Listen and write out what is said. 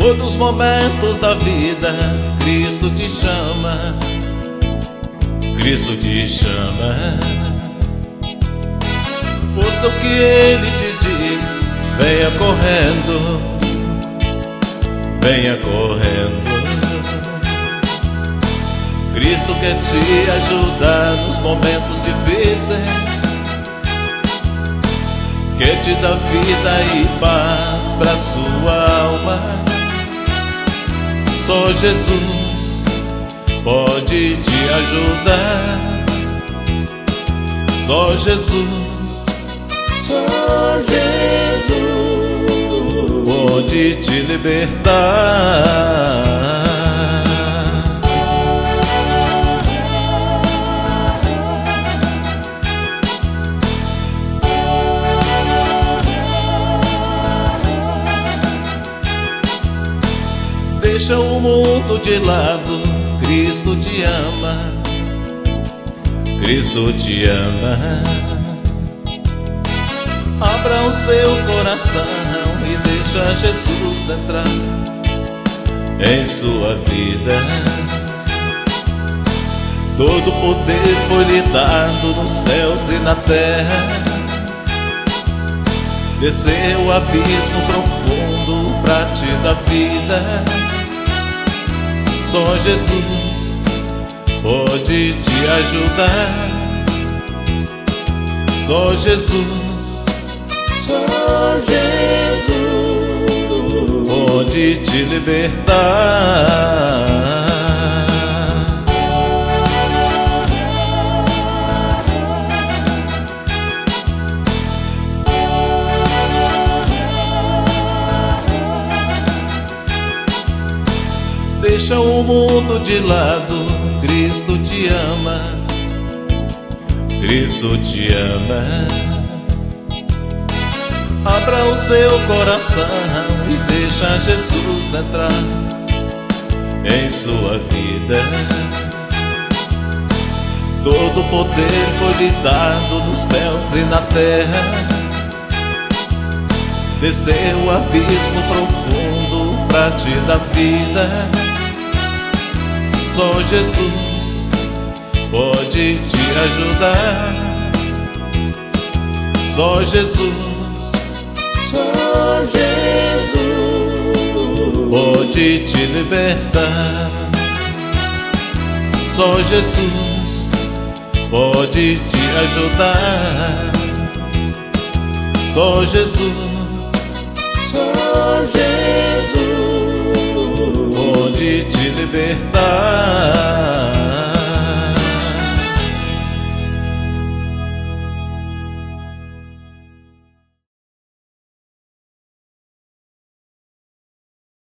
Todos os momentos da vida, Cristo te chama, Cristo te chama. Ouça o que Ele te diz, venha correndo, venha correndo. Cristo quer te ajudar nos momentos difíceis, quer te dar vida e paz pra sua alma. Só Jesus pode te ajudar, só Jesus, só Jesus pode te libertar. Deixa o mundo de lado, Cristo te ama, Cristo te ama. Abra o seu coração e deixa Jesus entrar em sua vida. Todo poder foi lhe dado nos céus e na terra. Desceu o abismo profundo pra te dar vida. Só Jesus pode te ajudar, só Jesus, só Jesus pode te libertar. Deixa o mundo de lado, Cristo te ama, Cristo te ama. Abra o seu coração e deixa Jesus entrar em sua vida. Todo poder foi lhe dado nos céus e na terra. Desceu o abismo profundo pra te dar vida. Só Jesus pode te ajudar, só Jesus, só Jesus pode te libertar. Só Jesus pode te ajudar, só Jesus, só Jesus pode te libertar.